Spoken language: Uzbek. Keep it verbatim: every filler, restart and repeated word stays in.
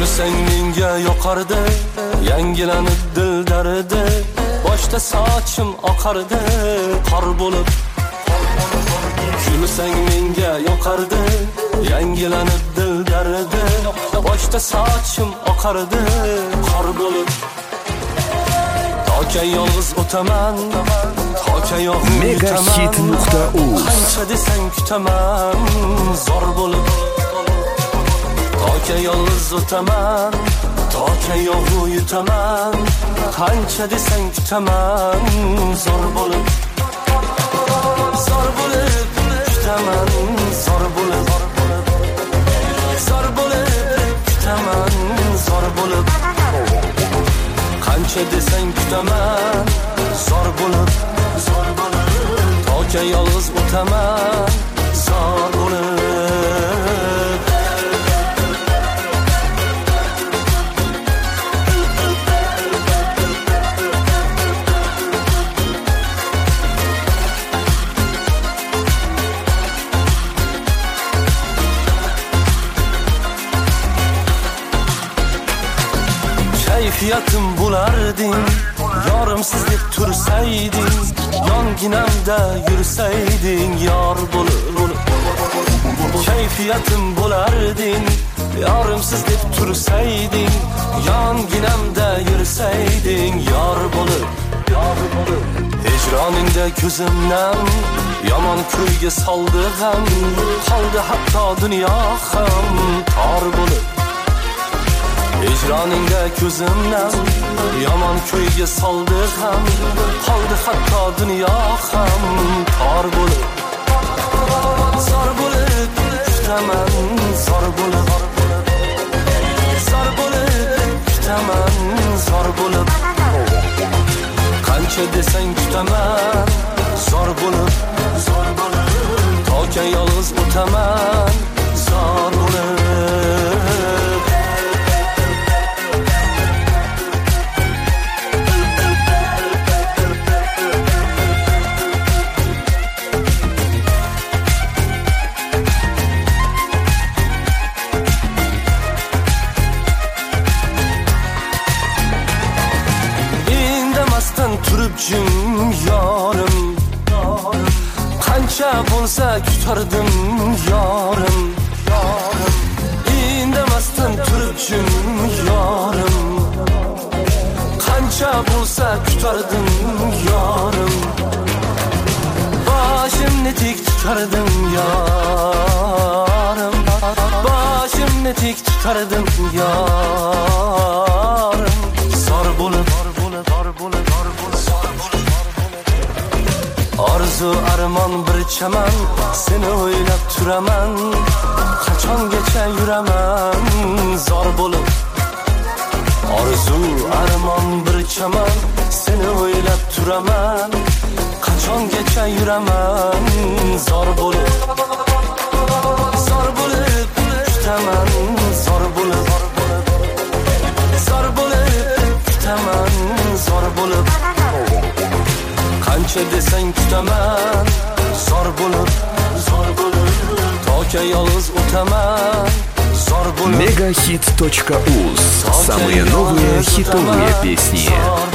Kulsang menga yoqardi, yangilanib dil dardi. Boshda sochim oqardi, qor bo'lib. Kulsang menga yoqardi, yangilanib dil dardi. Boshda sochim oqardi, qor bo'lib. To'ka yolg'iz o'taman, to'ka yolg'iz megahit nuqta uz. Qancha desang kutaman, zor bo'lib. To'ka yolg'iz o'taman, to'ka yolg'iz yutaman. Qancha desang kutaman, zor bo'lib. Zor bo'lib kutaman, zor bo'lib. Zor bo'lib kutaman, zor bo'lib. Qancha desang kutaman, zor bo'lib, zor bo'lib. To'ka yolg'iz o'taman, zor bo'lib. Kayfiyatim bo'larding, yorimsiz deb tursayding, yonginamda yursayding, yor bo'lib. Kayfiyatim bo'larding, yorimsiz deb tursayding, yonginamda yursayding, yor bo'lib. Hijroningda ko'zimdan yomon kuyga soldi g'am, qoldi hatto dunyo ham tor bo'lib. Hijroningda ko'zimdan yomon kuyga soldi ham, qoldi hatto dunyo ham tor bo'lib. Zor bo'lib kutaman, zor bo'lib. Zor bo'lib kutaman, zor bo'lib. Qancha desang kutaman, zor bo'lib, zor bo'lib. To'ka yolg'iz o'taman, zor bo'lib. Turib jim yorim, qancha bo'lsa kutardim yorim. Indamasdan turib jim yorim, qancha bo'lsa kutardim yorim. Boshimni tik tutardim yorim, boshimni tik tutardim yorim. Zor bo'lib, zor bo'lib, zor bo'lib. Arzu armon bir chaman, seni o'ylab turaman. Qachongacha yuraman, zor bo'lib. Arzu armon bir chaman, seni o'ylab turaman. Qachongacha yuraman, zor bo'lib. Zor bo'lib kutaman, zor bo'lib. Zor bo'lib kutaman, zor bo'lib. Qancha desang kutaman, zor bo'lib, zor bo'lib. To'ka yolg'iz o'taman, zor bo'lib. megahit точка уз. Самые новые хитовые песни.